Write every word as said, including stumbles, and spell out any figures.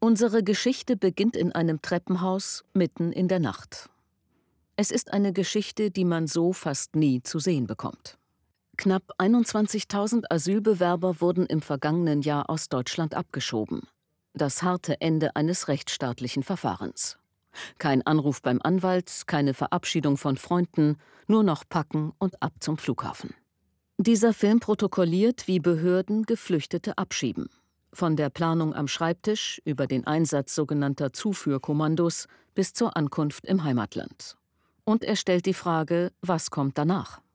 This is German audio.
Unsere Geschichte beginnt in einem Treppenhaus mitten in der Nacht. Es ist eine Geschichte, die man so fast nie zu sehen bekommt. Knapp einundzwanzigtausend Asylbewerber wurden im vergangenen Jahr aus Deutschland abgeschoben. Das harte Ende eines rechtsstaatlichen Verfahrens. Kein Anruf beim Anwalt, keine Verabschiedung von Freunden, nur noch packen und ab zum Flughafen. Dieser Film protokolliert, wie Behörden Geflüchtete abschieben. Von der Planung am Schreibtisch über den Einsatz sogenannter Zuführkommandos bis zur Ankunft im Heimatland. Und er stellt die Frage, was kommt danach?